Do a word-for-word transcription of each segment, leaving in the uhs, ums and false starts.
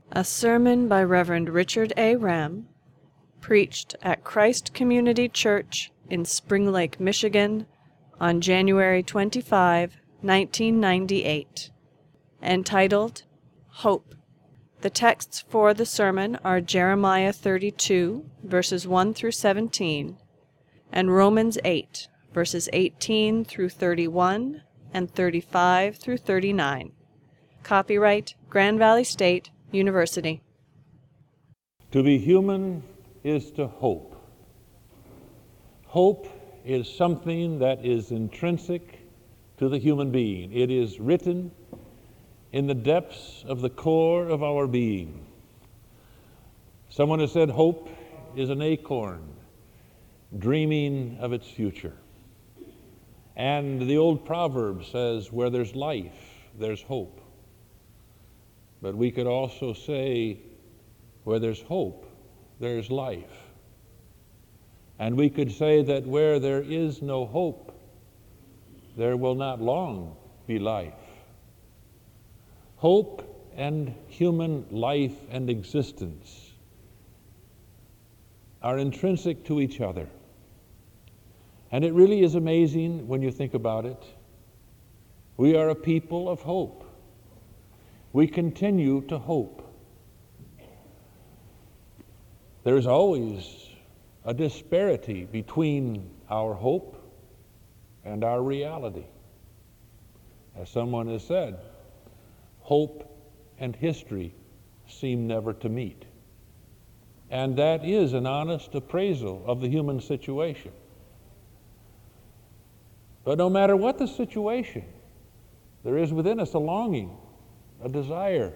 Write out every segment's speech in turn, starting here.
A sermon by Reverend Richard A. Rem, preached at Christ Community Church in Spring Lake, Michigan, on January twenty-fifth, nineteen ninety-eight, entitled Hope. The texts for the sermon are Jeremiah thirty-two, verses one through seventeen, and Romans eight, verses eighteen through thirty-one and thirty-five through thirty-nine. Copyright Grand Valley State University. To be human is to hope. Hope is something that is intrinsic to the human being. It is written in the depths of the core of our being. Someone has said hope is an acorn dreaming of its future. And the old proverb says, where there's life, there's hope. But we could also say, where there's hope, there's life. And we could say that where there is no hope, there will not long be life. Hope and human life and existence are intrinsic to each other. And it really is amazing when you think about it. We are a people of hope. We continue to hope. There is always a disparity between our hope and our reality. As someone has said, hope and history seem never to meet. And that is an honest appraisal of the human situation. But no matter what the situation, there is within us a longing, a desire.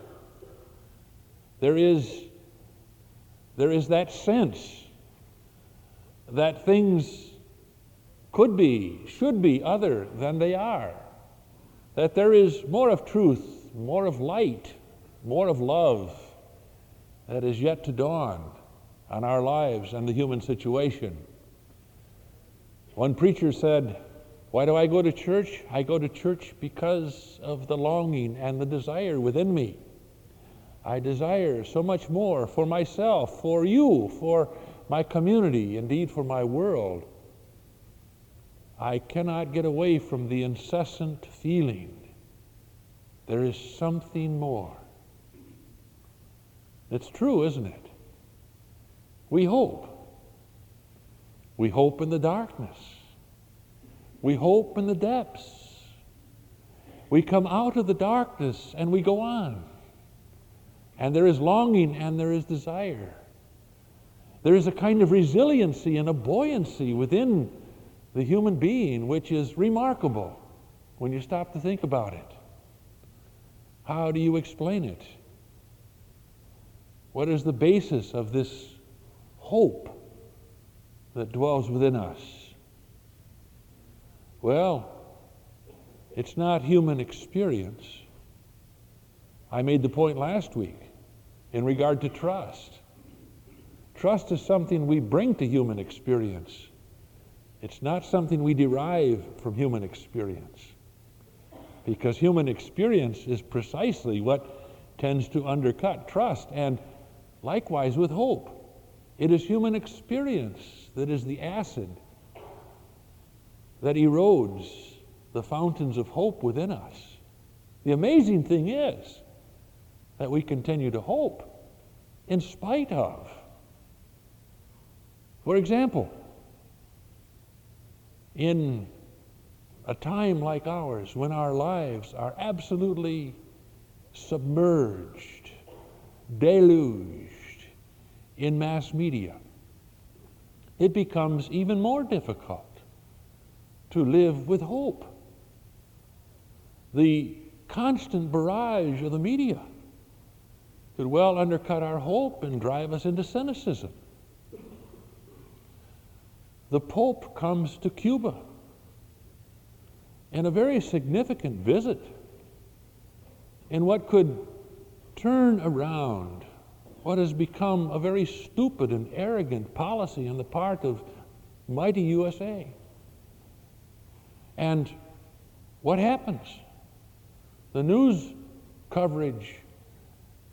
There is, there is that sense that things could be, should be other than they are. That there is more of truth, more of light, more of love that is yet to dawn on our lives and the human situation. One preacher said, why do I go to church? I go to church because of the longing and the desire within me. I desire so much more for myself, for you, for my community, indeed for my world. I cannot get away from the incessant feeling there is something more. It's true, isn't it? We hope. We hope in the darkness. We hope in the depths. We come out of the darkness and we go on. And there is longing and there is desire. There is a kind of resiliency and a buoyancy within the human being which is remarkable when you stop to think about it. How do you explain it? What is the basis of this hope that dwells within us? Well, it's not human experience. I made the point last week in regard to trust. Trust is something we bring to human experience. It's not something we derive from human experience. Because human experience is precisely what tends to undercut trust, and likewise with hope. It is human experience that is the acid that erodes the fountains of hope within us. The amazing thing is that we continue to hope in spite of. For example, in a time like ours when our lives are absolutely submerged, deluged in mass media, it becomes even more difficult to live with hope. The constant barrage of the media could well undercut our hope and drive us into cynicism. The Pope comes to Cuba in a very significant visit in what could turn around what has become a very stupid and arrogant policy on the part of mighty U S A. And what happens? The news coverage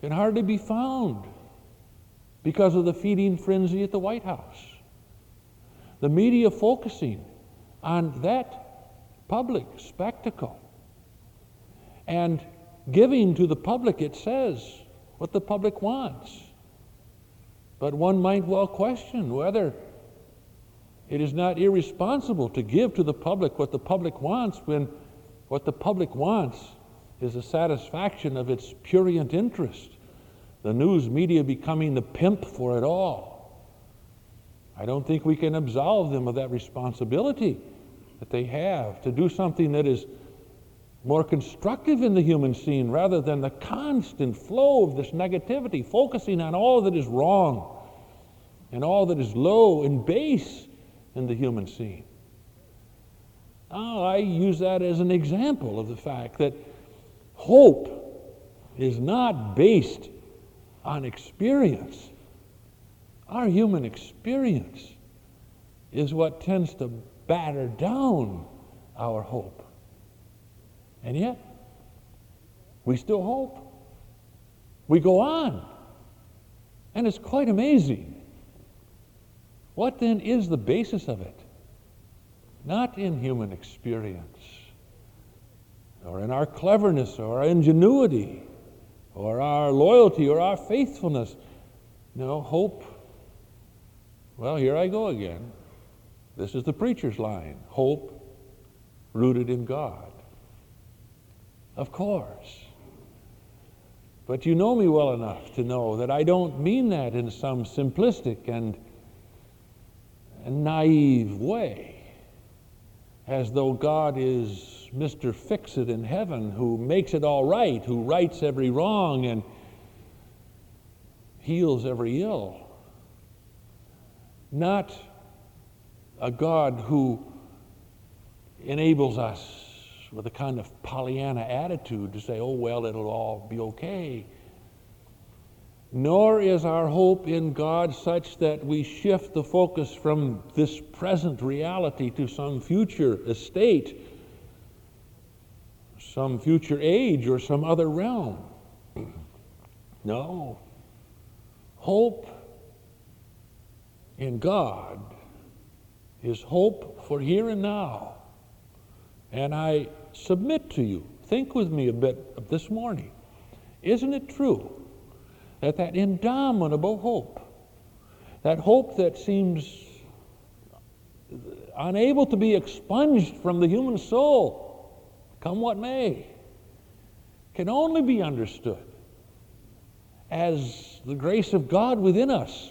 can hardly be found because of the feeding frenzy at the White House. The media focusing on that public spectacle and giving to the public, it says, what the public wants. But one might well question whether it is not irresponsible to give to the public what the public wants when what the public wants is the satisfaction of its prurient interest, the news media becoming the pimp for it all. I don't think we can absolve them of that responsibility that they have to do something that is more constructive in the human scene rather than the constant flow of this negativity, focusing on all that is wrong and all that is low and base in the human scene. Now, I use that as an example of the fact that hope is not based on experience. Our human experience is what tends to batter down our hope. And yet, we still hope. We go on. And it's quite amazing. What then is the basis of it? Not in human experience, or in our cleverness, or our ingenuity, or our loyalty, or our faithfulness. No, hope. Well, here I go again. This is the preacher's line. Hope rooted in God. Of course. But you know me well enough to know that I don't mean that in some simplistic and, and naive way, as though God is Mister Fix-It in heaven who makes it all right, who rights every wrong and heals every ill. Not a God who enables us with a kind of Pollyanna attitude to say, oh, well, it'll all be okay. Nor is our hope in God such that we shift the focus from this present reality to some future estate, some future age, or some other realm. No. Hope in God is hope for here and now. And I submit to you, think with me a bit this morning, isn't it true that that indomitable hope, that hope that seems unable to be expunged from the human soul, come what may, can only be understood as the grace of God within us,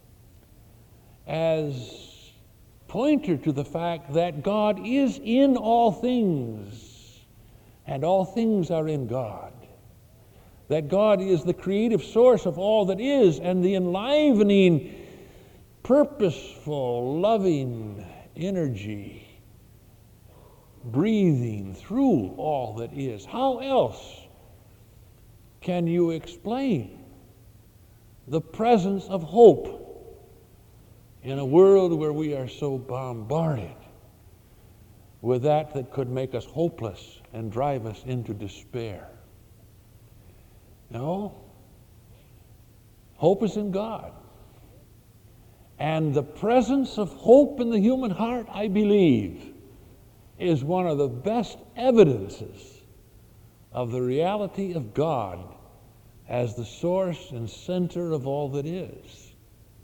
as pointer to the fact that God is in all things and all things are in God. That God is the creative source of all that is and the enlivening, purposeful, loving energy breathing through all that is. How else can you explain the presence of hope in a world where we are so bombarded with that that could make us hopeless and drive us into despair? No. Hope is in God. And the presence of hope in the human heart, I believe, is one of the best evidences of the reality of God as the source and center of all that is.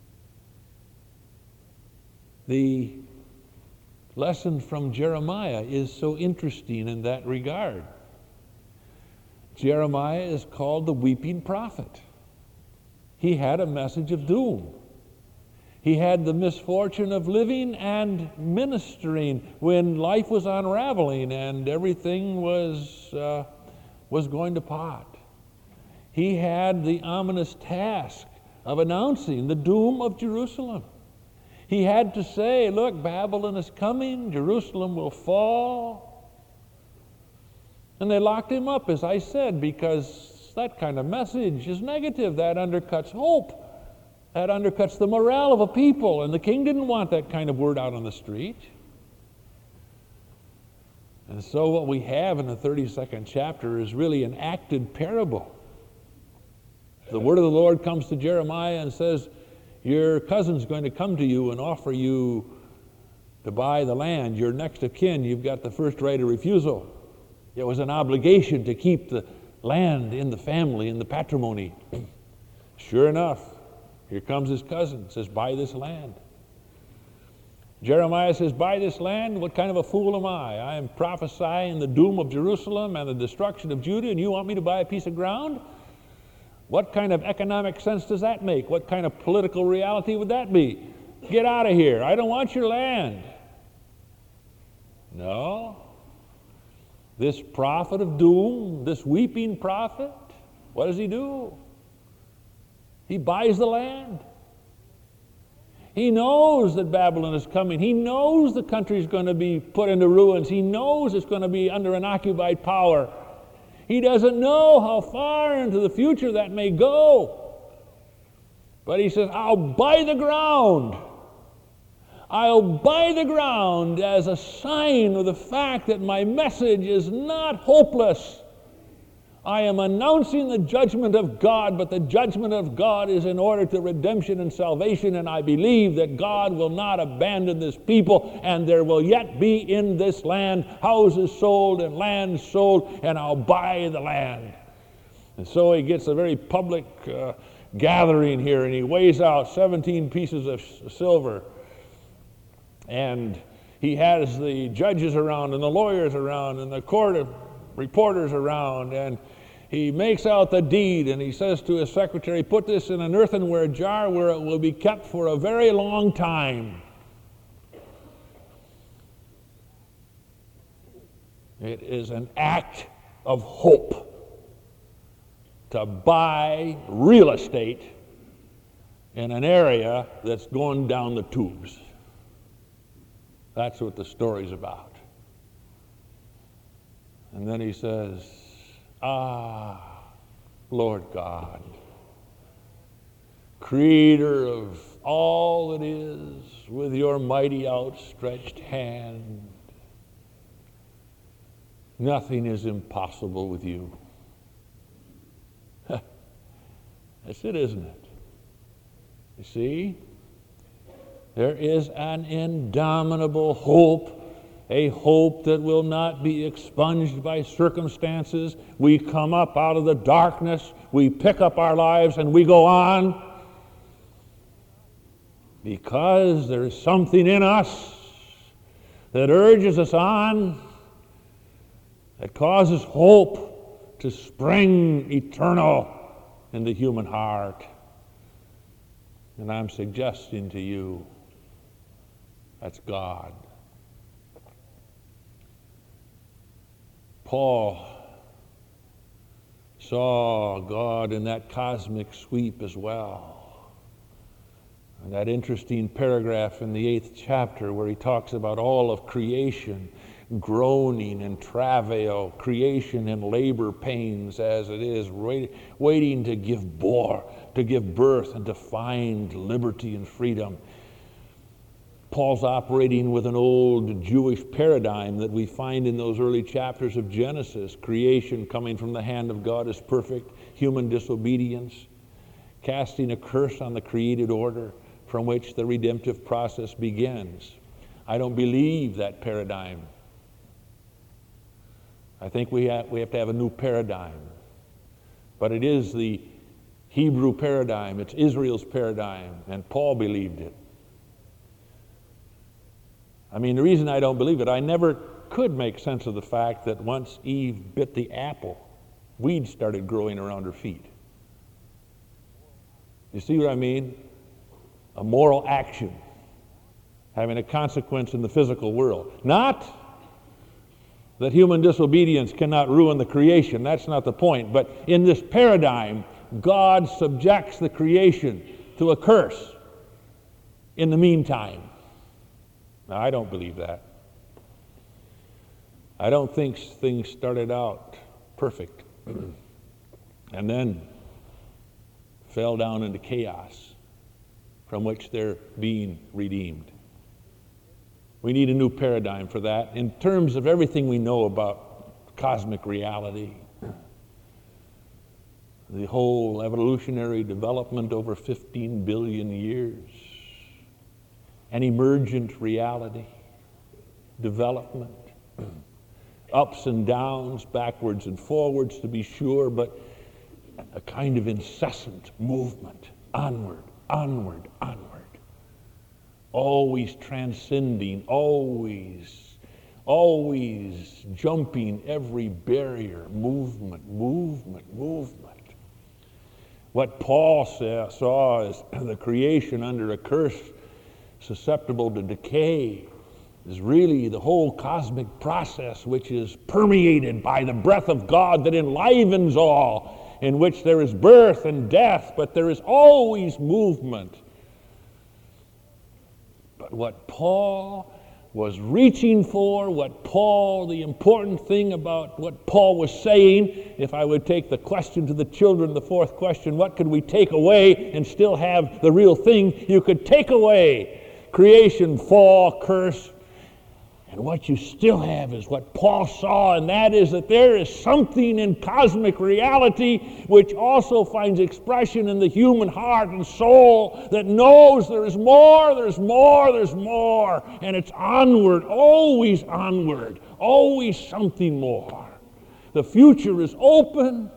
The lesson from Jeremiah is so interesting in that regard. Jeremiah is called the weeping prophet. He had a message of doom. He had the misfortune of living and ministering when life was unraveling and everything was, uh, was going to pot. He had the ominous task of announcing the doom of Jerusalem. He had to say, look, Babylon is coming, Jerusalem will fall. And they locked him up, as I said, because that kind of message is negative. That undercuts hope. That undercuts the morale of a people, and the king didn't want that kind of word out on the street. And so what we have in the thirty-second chapter is really an acted parable. The word of the Lord comes to Jeremiah and says, your cousin's going to come to you and offer you to buy the land. Your next of kin, you've got the first right of refusal. It was an obligation to keep the land in the family, in the patrimony. Sure enough, here comes his cousin, says, buy this land. Jeremiah says, buy this land? What kind of a fool am I? I am prophesying the doom of Jerusalem and the destruction of Judah, and you want me to buy a piece of ground? What kind of economic sense does that make? What kind of political reality would that be? Get out of here. I don't want your land. No. This prophet of doom, this weeping prophet, what does he do? He buys the land. He knows that Babylon is coming. He knows the country is going to be put into ruins. He knows it's going to be under an occupied power. He doesn't know how far into the future that may go. But he says, I'll buy the ground. I'll buy the ground as a sign of the fact that my message is not hopeless. I am announcing the judgment of God, but the judgment of God is in order to redemption and salvation, and I believe that God will not abandon this people, and there will yet be in this land houses sold and land sold, and I'll buy the land. And so he gets a very public uh, gathering here, and he weighs out seventeen pieces of silver, and he has the judges around and the lawyers around and the court of reporters around, and he makes out the deed, and he says to his secretary, put this in an earthenware jar where it will be kept for a very long time. It is an act of hope to buy real estate in an area that's going down the tubes. That's what the story's about. And then he says, ah, Lord God, creator of all that is, with your mighty outstretched hand, nothing is impossible with you. That's it, isn't it? You see, there is an indomitable hope, a hope that will not be expunged by circumstances. We come up out of the darkness, we pick up our lives, and we go on because there is something in us that urges us on, that causes hope to spring eternal in the human heart. And I'm suggesting to you, that's God. Paul saw God in that cosmic sweep as well. And that interesting paragraph in the eighth chapter where he talks about all of creation groaning and travail, creation in labor pains as it is, wait, waiting to give bore, to give birth and to find liberty and freedom. Paul's operating with an old Jewish paradigm that we find in those early chapters of Genesis. Creation coming from the hand of God is perfect, human disobedience, casting a curse on the created order from which the redemptive process begins. I don't believe that paradigm. I think we have, we have to have a new paradigm. But it is the Hebrew paradigm, it's Israel's paradigm, and Paul believed it. I mean, the reason I don't believe it, I never could make sense of the fact that once Eve bit the apple, weeds started growing around her feet. You see what I mean? A moral action having a consequence in the physical world. Not that human disobedience cannot ruin the creation, that's not the point, but in this paradigm, God subjects the creation to a curse in the meantime. Now, I don't believe that. I don't think things started out perfect and then fell down into chaos from which they're being redeemed. We need a new paradigm for that in terms of everything we know about cosmic reality. the whole evolutionary development over fifteen billion years, an emergent reality, development, ups and downs, backwards and forwards to be sure, but a kind of incessant movement, onward, onward, onward, always transcending, always, always jumping every barrier, movement, movement, movement. What Paul saw, saw as the creation under a curse susceptible to decay is really the whole cosmic process which is permeated by the breath of God that enlivens all, in which there is birth and death, but there is always movement. But what Paul was reaching for, what Paul, the important thing about what Paul was saying, if I would take the question to the children, the fourth question, what could we take away and still have the real thing? You could take away creation, fall, curse, and what you still have is what Paul saw, and that is that there is something in cosmic reality which also finds expression in the human heart and soul that knows there is more, there's more, there's more, and it's onward, always onward, always something more. The future is open,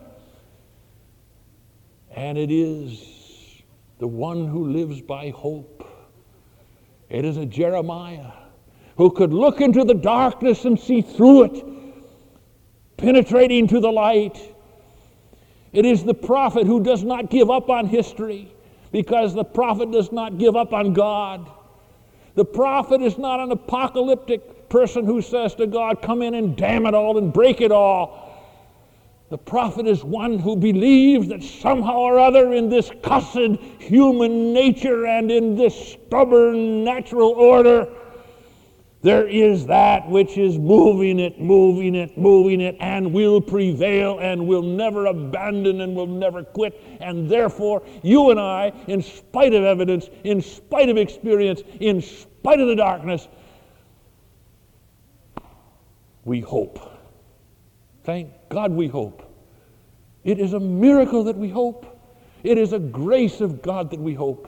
and it is the one who lives by hope. It is a Jeremiah who could look into the darkness and see through it, penetrating to the light. It is the prophet who does not give up on history, because the prophet does not give up on God. The prophet is not an apocalyptic person who says to God, come in and damn it all and break it all. The prophet is one who believes that somehow or other in this cussed human nature and in this stubborn natural order, there is that which is moving it, moving it, moving it, and will prevail and will never abandon and will never quit. And therefore, you and I, in spite of evidence, in spite of experience, in spite of the darkness, we hope. Thank God we hope. It is a miracle that we hope. It is a grace of God that we hope.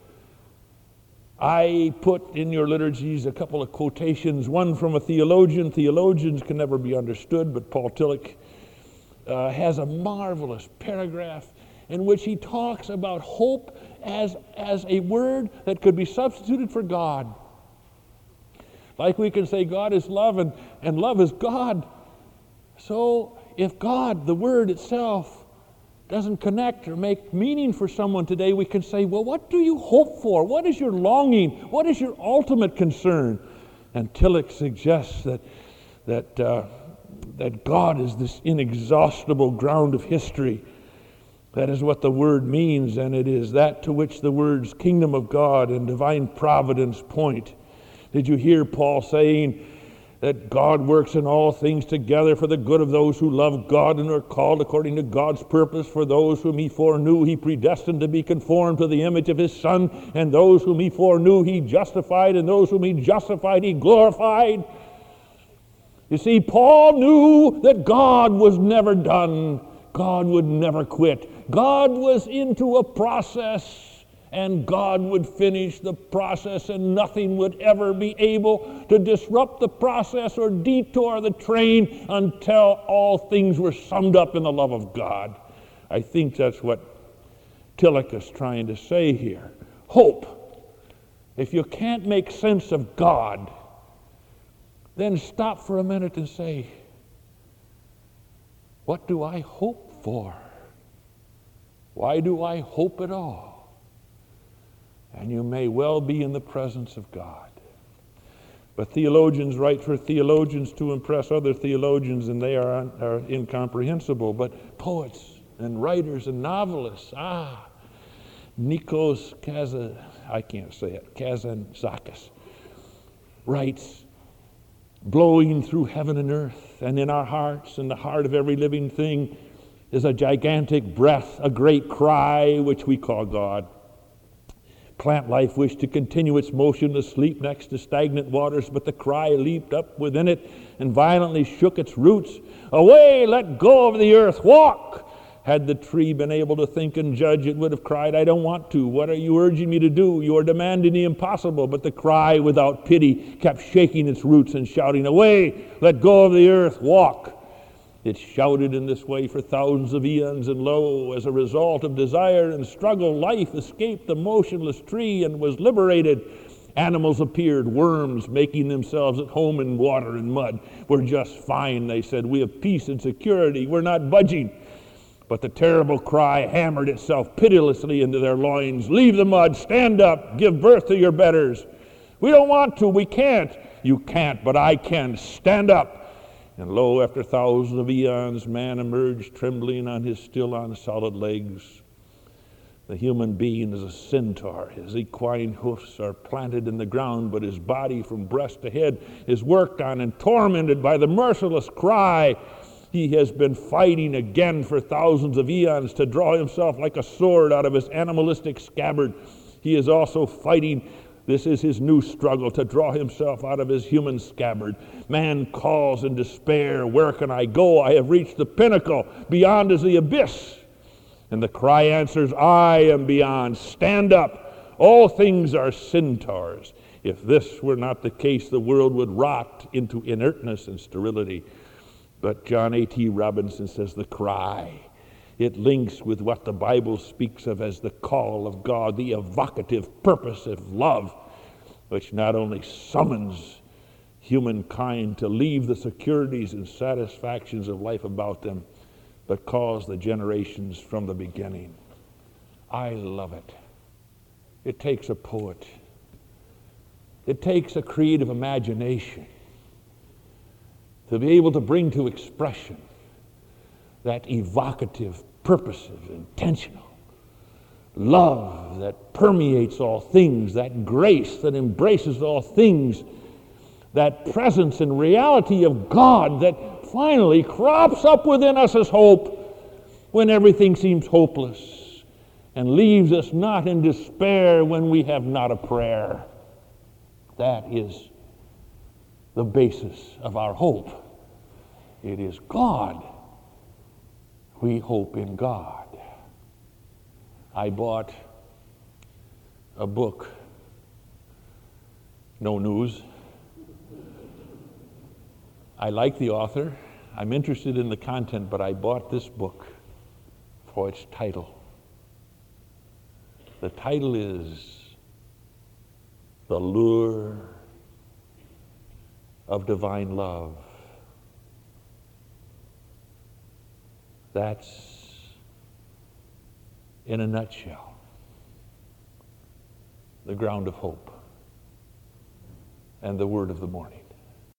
I put in your liturgies a couple of quotations, one from a theologian. Theologians can never be understood, but Paul Tillich uh, has a marvelous paragraph in which he talks about hope as, as a word that could be substituted for God. Like we can say God is love and, and love is God. So if God, the word itself, doesn't connect or make meaning for someone today, we can say, well, what do you hope for? What is your longing? What is your ultimate concern? And Tillich suggests that that uh, that God is this inexhaustible ground of history. That is what the word means, and it is that to which the words kingdom of God and divine providence point. Did you hear Paul saying that God works in all things together for the good of those who love God and are called according to God's purpose? For those whom he foreknew, he predestined to be conformed to the image of his Son, and those whom he foreknew, he justified, and those whom he justified, he glorified. You see, Paul knew that God was never done. God would never quit. God was into a process, and God would finish the process, and nothing would ever be able to disrupt the process or detour the train until all things were summed up in the love of God. I think that's what Tillich is trying to say here. Hope. If you can't make sense of God, then stop for a minute and say, what do I hope for? Why do I hope at all? And you may well be in the presence of God. But theologians write for theologians to impress other theologians, and they are, are incomprehensible. But poets and writers and novelists, ah, Nikos Kazan, I can't say it, Kazantzakis, writes, blowing through heaven and earth, and in our hearts and the heart of every living thing is a gigantic breath, a great cry, which we call God. Plant life wished to continue its motion to sleep next to stagnant waters, but the cry leaped up within it and violently shook its roots. Away, let go of the earth, walk, Had the tree been able to think and judge, it would have cried, I don't want to. What are you urging me to do? You are demanding the impossible. But the cry, without pity, kept shaking its roots and shouting, away, let go of the earth, walk. It shouted in this way for thousands of eons, and lo, as a result of desire and struggle, life escaped the motionless tree and was liberated. Animals appeared, worms making themselves at home in water and mud. We're just fine, they said. We have peace and security. We're not budging. But the terrible cry hammered itself pitilessly into their loins. Leave the mud, stand up, give birth to your betters. We don't want to, we can't. You can't, but I can. Stand up. And lo, after thousands of eons, man emerged trembling on his still unsolid legs. The human being is a centaur. His equine hoofs are planted in the ground, but his body from breast to head is worked on and tormented by the merciless cry. He has been fighting again for thousands of eons to draw himself like a sword out of his animalistic scabbard. He is also fighting, this is his new struggle, to draw himself out of his human scabbard. Man calls in despair, where can I go? I have reached the pinnacle. Beyond is the abyss. And the cry answers, I am beyond. Stand up. All things are centaurs. If this were not the case, the world would rot into inertness and sterility. But John A T Robinson says the cry, it links with what the Bible speaks of as the call of God, the evocative purpose of love, which not only summons humankind to leave the securities and satisfactions of life about them, but calls the generations from the beginning. I love it. It takes a poet. It takes a creative imagination to be able to bring to expression that evocative, purposive, intentional love that permeates all things, that grace that embraces all things, that presence and reality of God that finally crops up within us as hope when everything seems hopeless, and leaves us not in despair when we have not a prayer. That is the basis of our hope. It is God. We hope in God. I bought a book, no news. I like the author. I'm interested in the content, but I bought this book for its title. The title is The Lure of Divine Love. That's, in a nutshell, the ground of hope and the word of the morning.